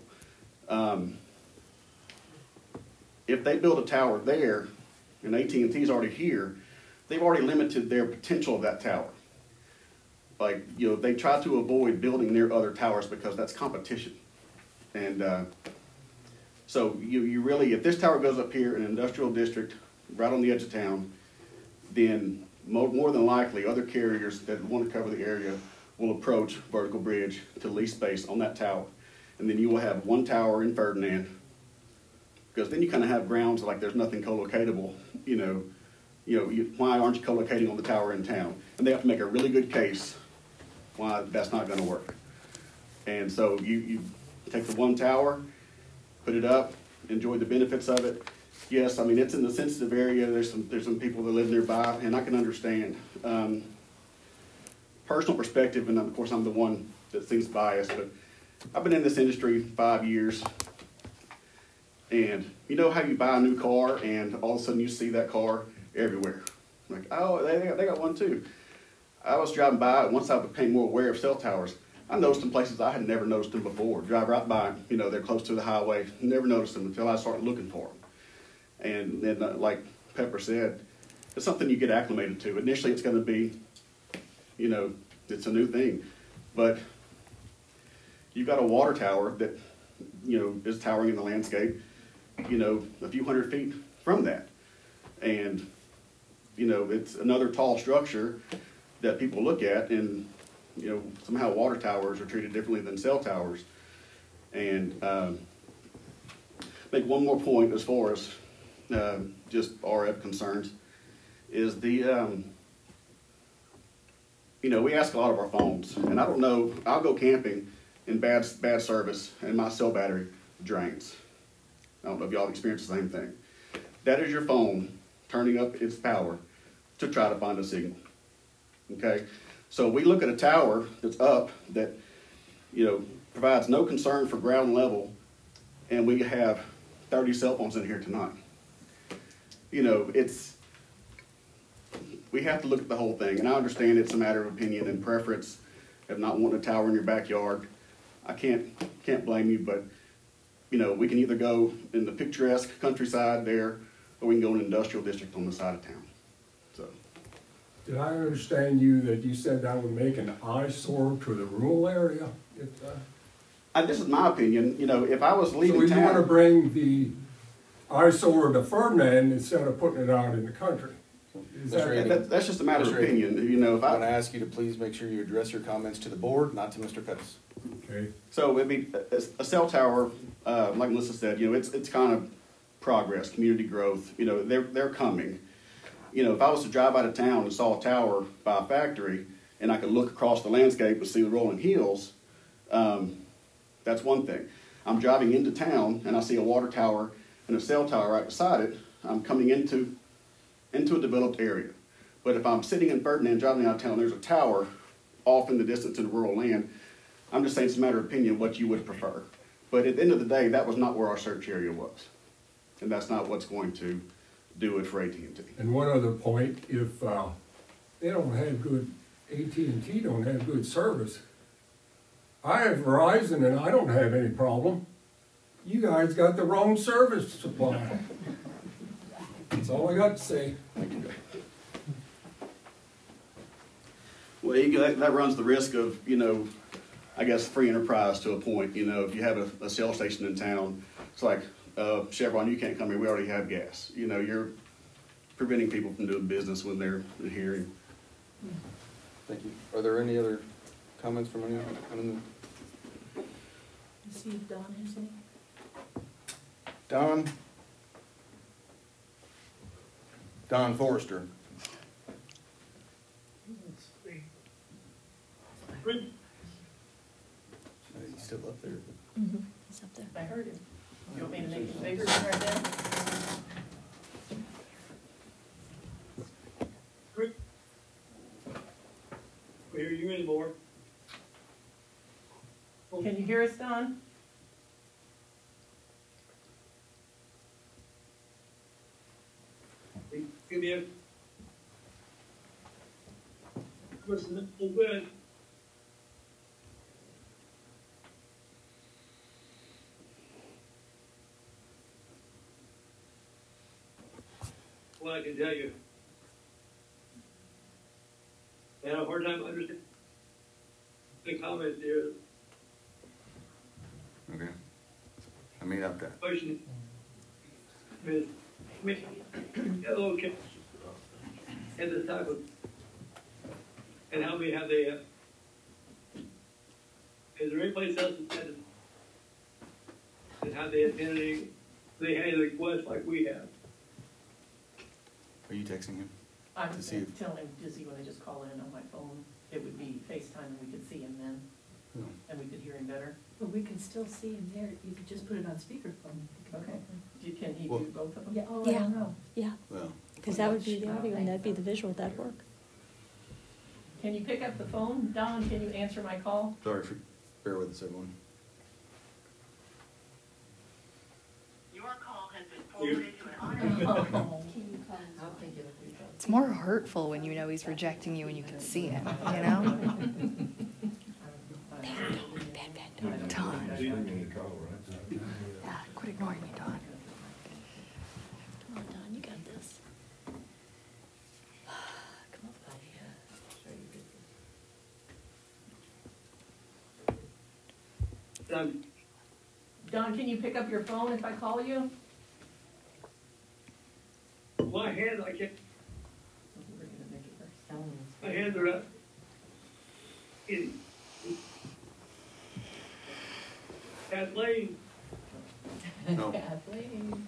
If they build a tower there, and AT&T's already here, they've already limited their potential of that tower. Like, you know, they try to avoid building near other towers because that's competition. And so you really, if this tower goes up here in an industrial district right on the edge of town, then more than likely other carriers that want to cover the area will approach Vertical Bridge to lease space on that tower. And then you will have one tower in Ferdinand, because then you kind of have grounds like there's nothing co-locatable, why aren't you co-locating on the tower in town? And they have to make a really good case why that's not going to work. And so take the one tower, put it up, enjoy the benefits of it. Yes, I mean, it's in the sensitive area, there's some people that live nearby, and I can understand. Personal perspective, and of course I'm the one that seems biased, but I've been in this industry 5 years, and you know how you buy a new car and all of a sudden you see that car everywhere. Like, oh, they got one too. I was driving by, and once I became more aware of cell towers, I noticed them places I had never noticed them before. Drive right by, you know, they're close to the highway, never noticed them until I started looking for them. And then, like Pepper said, it's something you get acclimated to. Initially, it's going to be, you know, it's a new thing. But you've got a water tower that, you know, is towering in the landscape, you know, a few hundred feet from that. And, you know, it's another tall structure that people look at, and, you know, somehow water towers are treated differently than cell towers. And make one more point as far as just RF concerns, is the, you know, we ask a lot of our phones, and I don't know, I'll go camping in bad service, and my cell battery drains. I don't know if y'all experienced the same thing. That is your phone turning up its power to try to find a signal, okay? So we look at a tower that's up that, you know, provides no concern for ground level, and we have 30 cell phones in here tonight. You know, we have to look at the whole thing, and I understand it's a matter of opinion and preference of not wanting a tower in your backyard. I can't blame you, but, you know, we can either go in the picturesque countryside there, or we can go in an industrial district on the side of town, so. Did I understand you that you said that would make an eyesore to the rural area? This is my opinion. You know, if I was leaving town. So you want to bring the eyesore to Ferdinand instead of putting it out in the country? That's just a matter of opinion. You know, if I want to ask you to please make sure you address your comments to the board, not to Mr. Pettis. Okay. So it'd be a cell tower, like Melissa said. You know, it's kind of progress, community growth. You know, they're coming. You know, if I was to drive out of town and saw a tower by a factory, and I could look across the landscape and see the rolling hills, that's one thing. I'm driving into town and I see a water tower and a cell tower right beside it. I'm coming into a developed area. But if I'm sitting in Ferdinand driving out of town, there's a tower off in the distance in the rural land. I'm just saying it's a matter of opinion what you would prefer. But at the end of the day, that was not where our search area was. And that's not what's going to do it for AT&T. And one other point, if they don't have good, AT&T don't have good service, I have Verizon and I don't have any problem. You guys got the wrong service supply. That's all I got to say. Well, that runs the risk of, you know, I guess free enterprise to a point. You know, if you have a shell station in town, it's like, Chevron, you can't come here, we already have gas. You know, you're preventing people from doing business when they're here. Thank you. Are there any other comments from anyone? See if Don has any. Don Forrester. He's still up there. Mm-hmm. It's up there. I heard him. You want me to make it bigger right now? We hear you anymore. Can you hear us, Don? Give me a. Listen, good. Well, I can tell you, I had a hard time understanding the comment there. Okay. I made up that. Question is, hello, kids, at the type of, and how many have they, is there any place else that have they attended they had a request like we have? Are you texting him? I'm To see if- telling Dizzy when I just call in on my phone, it would be FaceTime and we could see him then, No. and we could hear him better. But we could can still see him there, you could just put it on speakerphone. Okay. Can he Well- do both of them? Yeah, oh, I Yeah. don't know. Yeah, Well, because that would be the audio and that'd be the visual, that'd work. Can you pick up the phone? Don, can you answer my call? sorry, bear with us, everyone. Your call has been forwarded to an Oh. I'll think it'll be done. It's more hurtful when you know he's rejecting you and you can see him, you know? Don. Yeah, quit ignoring me, Don. Come on, Don, you got this. Come on, buddy. Don, can you pick up your phone if I call you? My hands, I can't, We're gonna make it our sound. my hands are up. In. Kathleen, No. Kathleen.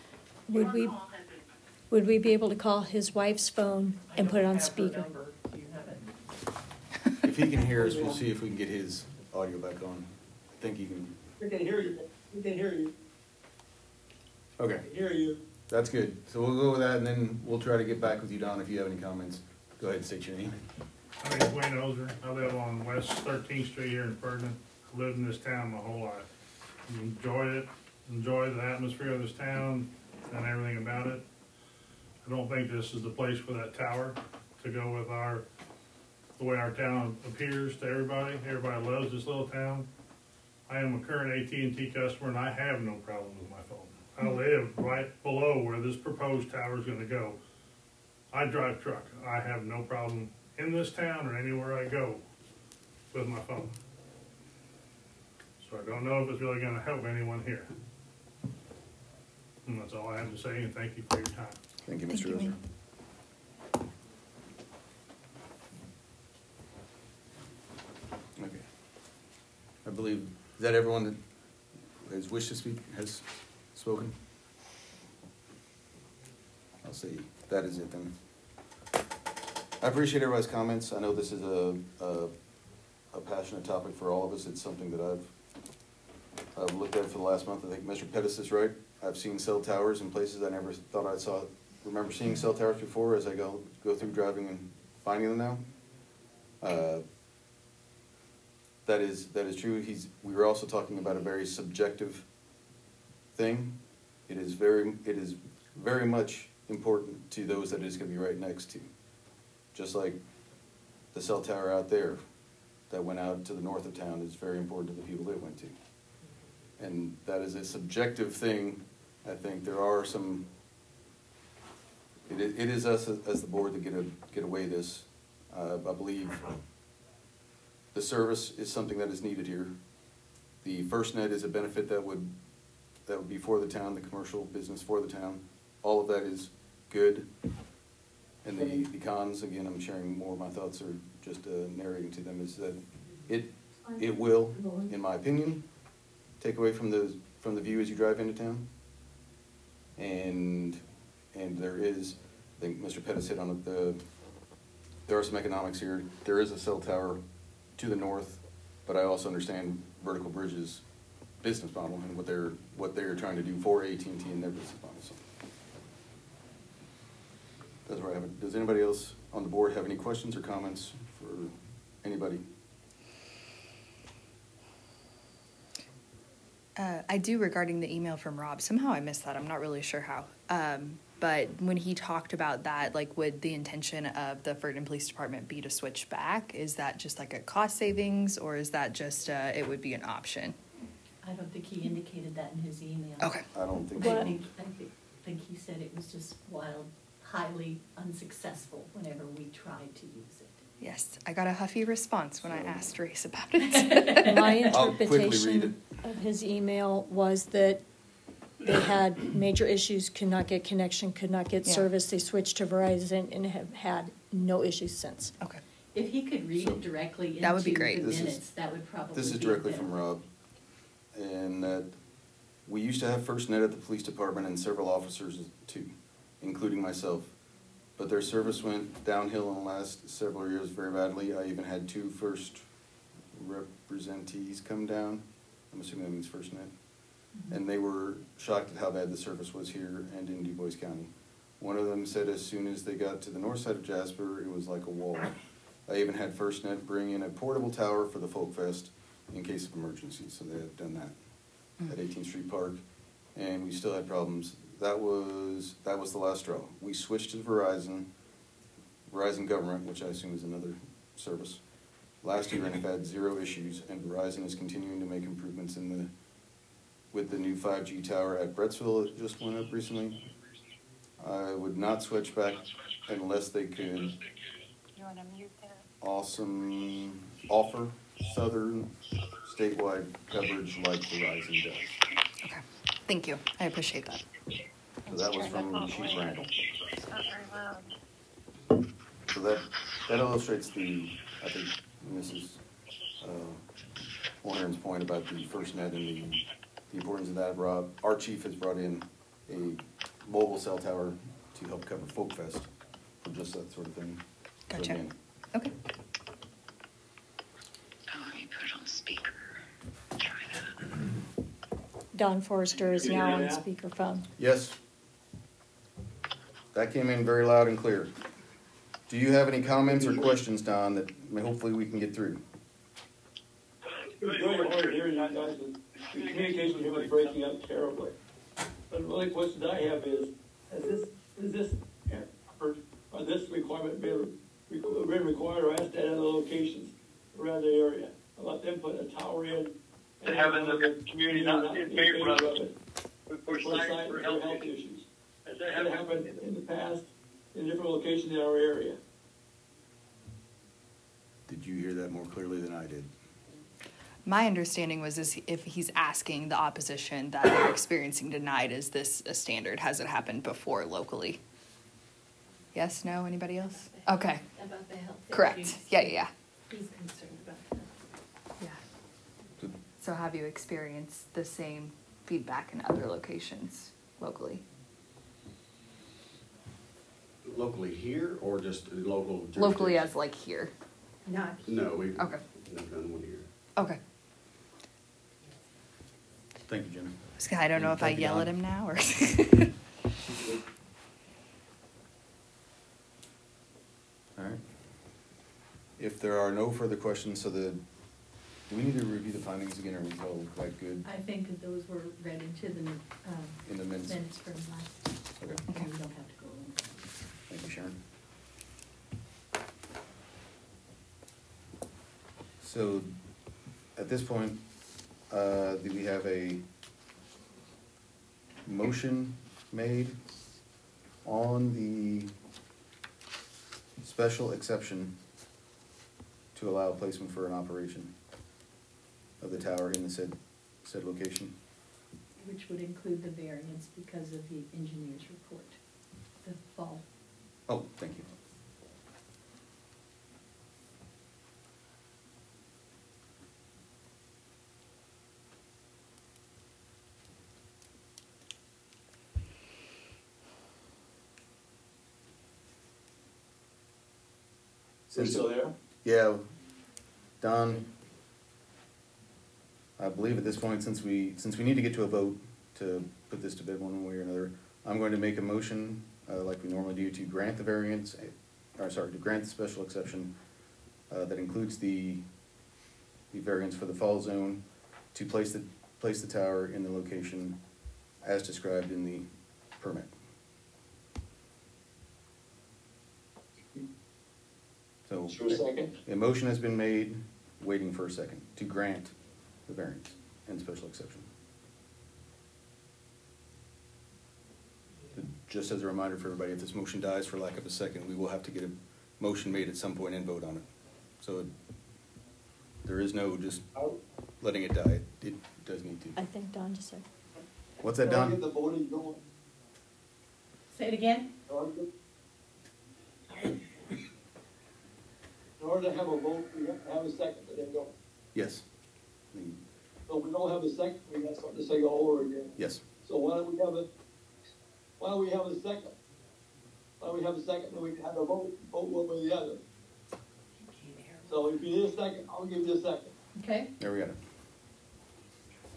Would we be able to call his wife's phone and put it on I don't have her speaker? number. Do you have it? If he can hear us, we'll see if we can get his audio back on. I think he can, we can hear you, we can hear you, okay, hear you. that's good. So we'll go with that, and then we'll try to get back with you, Don, if you have any comments. Go ahead and state your name. My name's Wayne Ozer. I live on West 13th Street here in Ferdinand. I've lived in this town my whole life. Enjoyed it, enjoy the atmosphere of this town and everything about it. I don't think this is the place for that tower to go with the way our town appears to everybody. Everybody loves this little town. I am a current AT&T customer and I have no problem with my phone. I live right below where this proposed tower is gonna go. I drive truck. I have no problem in this town or anywhere I go with my phone. So I don't know if it's really gonna help anyone here. And that's all I have to say, and thank you for your time. Thank you, Thank Mr. you, Ozer. Wayne. Okay. I believe, is that everyone that has wished to speak, has spoken? I'll say that is it then. I appreciate everybody's comments. I know this is a passionate topic for all of us. It's something that I've looked at for the last month. I think Mr. Pettis is right. I've seen cell towers in places I never thought I remember seeing cell towers before as I go through driving and finding them now. That is true. We were also talking about a very subjective thing. It is very much important to those that it is going to be right next to. Just like the cell tower out there that went out to the north of town is very important to the people it went to. And that is a subjective thing. I think there are some, it is us as the board that get away this. I believe the service is something that is needed here. The FirstNet is a benefit that would be for the town, the commercial business for the town. All of that is good. And the cons, again, I'm sharing more of my thoughts or just narrating to them, is that it will, in my opinion, take away from the view as you drive into town. And there is, I think Mr. Pettis hit on it, there are some economics here. There is a cell tower to the north, but I also understand Vertical Bridge's business model and what they're trying to do for AT&T and their business model. So that's where I have it. Does anybody else on the board have any questions or comments for anybody? I do regarding the email from Rob. Somehow I missed that. I'm not really sure how. But when he talked about that, like, would the intention of the Ferdinand Police Department be to switch back? Is that just like a cost savings, or is that just it would be an option? I don't think he indicated that in his email. Okay. I don't think What? so. I think he said it was just highly unsuccessful whenever we tried to use it. Yes, I got a huffy response when I asked Race about it. My I'll quickly read it. interpretation of his email was that they had major issues, could not get connection, could not get Yeah. service. They switched to Verizon and have had no issues since. Okay. If he could read So, it directly into that would be great. the This is- minutes, that would probably be This is directly better. from Rob. And that we used to have FirstNet at the police department and several officers too, including myself. But their service went downhill in the last several years very badly. I even had 2 first representees come down. I'm assuming that means FirstNet. And they were shocked at how bad the service was here and in Du Bois County. One of them said as soon as they got to the north side of Jasper, it was like a wall. I even had FirstNet bring in a portable tower for the Folk Fest in case of emergency, so they had done that at 18th Street Park, and we still had problems. That was the last straw. We switched to Verizon Government, which I assume is another service, last year, and have had 0 issues, and Verizon is continuing to make improvements with the new 5G tower at Brettsville that just went up recently. I would not switch back unless they could offer Southern statewide coverage like Verizon does. Okay, thank you. I appreciate that. So that was from Chief Randall. So that illustrates I think Mrs. Warner's point about the FirstNet and the importance of that. Our chief has brought in a mobile cell tower to help cover Folk Fest for just that sort of thing. Gotcha. So again, Okay. Oh, you put it on speaker. Try that. Don Forrester is now on speakerphone. yes. That came in very loud and clear. Do you have any comments or questions, Don, that hopefully we can get through? It's very hard hearing you guys. The communication here is breaking up terribly. But the only question I have is this requirement been required or asked at other locations around the area? Let them put a tower in. And having the community not in favor of it. For health issues. Has that happened in the past in different locations in our area? Did you hear that more clearly than I did? My understanding was if he's asking the opposition that they're experiencing denied, is this a standard? Has it happened before locally? Yes, no, anybody else? Okay. About the health Correct. issues. Yeah. He's concerned about that. Yeah. So have you experienced the same feedback in other locations locally? Locally here or just local? Locally as like here? Not No, we've Okay. never done one here. Okay. Thank you, Jimmy. I don't know if I Thank you, yell Don. at him now or. All right. If there are no further questions, do we need to review the findings again, or are we all quite good I think that those were read into the in the minutes? minutes from last, Okay. and we don't have to go over. Thank you, Sharon. So, at this point, do we have a motion made on the special exception to allow placement for an operation of the tower in the said location? Which would include the variance because of the engineer's report, the fall. Oh, thank you. We're still there? Yeah, Don, I believe at this point, since we need to get to a vote to put this to bed one way or another, I'm going to make a motion, like we normally do, to grant the variance, to grant the special exception, that includes the variance for the fall zone, to place the tower in the location as described in the permit. So, Sure, second. a motion has been made, waiting for a second, to grant the variance and special exception. Just as a reminder for everybody, if this motion dies for lack of a second, we will have to get a motion made at some point and vote on it. So there is no just letting it die. It does need to. I think Don just said. What's that, Don? Get the voting going. Say it again? In order to have a vote, we have to have a second, but then go. Yes. So we don't have a second, we got something to say all over again. Yes. So why don't we have a second? Why don't we have a second, then we can have a vote one way or the other. So if you need a second, I'll give you a second. Okay. There we got it.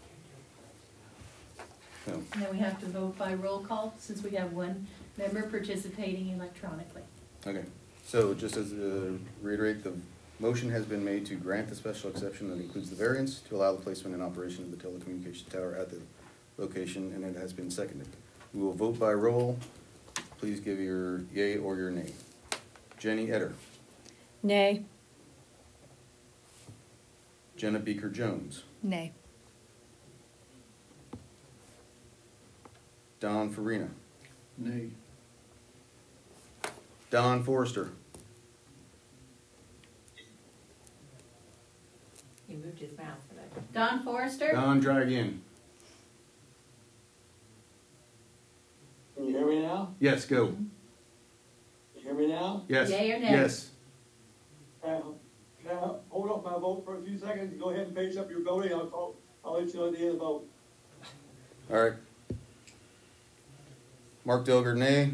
No. And then we have to vote by roll call, since we have one member participating electronically. Okay, so just as reiterate, the motion has been made to grant the special exception that includes the variance to allow the placement and operation of the telecommunications tower at the location, and it has been seconded. We will vote by roll. Please give your yay or your nay. Jenny Etter. Nay. Jenna Beaker Jones. Nay. Don Farina. Nay. Don Forrester. He moved his mouth for that. Don Forrester? Don, try again. Can you hear me now? Yes, go. Can you hear me now? Yes. Yay or nay? Yes. Can I hold up my vote for a few seconds? Go ahead and finish up your voting. I'll let you know at the end of the vote. All right. Mark Delger, nay.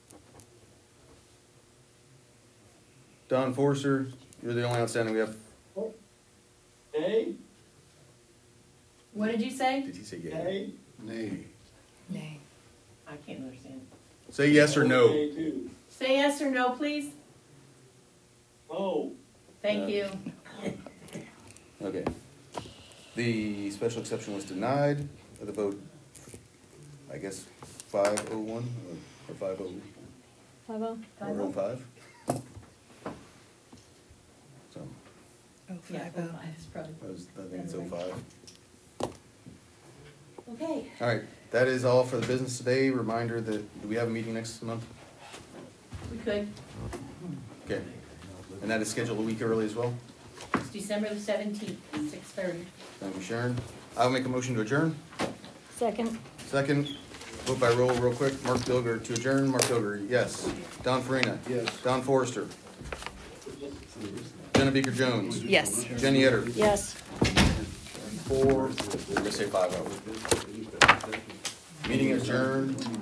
Don Forrester, you're the only outstanding we have. Nay? What did you say? Did he say yay? Nay? Nay. Nay. I can't understand. Say yes or no. Nay too. Say yes or no, please. Oh. Thank you. Okay. The special exception was denied. The vote, I guess, 501 or 50 5-0. or 05. So Oh, Yeah, 5-0. it's probably. I think it's 05. Okay. All right, that is all for the business today. Reminder that, do we have a meeting next month? We could. Okay. And that is scheduled a week early as well? It's December the 17th, 6:30. Thank you, Sharon. I'll make a motion to adjourn. Second. Second, vote by roll real quick. Mark Dilger to adjourn. Mark Dilger, yes. Don Farina. Yes. Don Forrester. Jenna Beaker Jones. Yes. Jenny Etter. Yes. 4, I'm gonna say 5-0. Meeting adjourned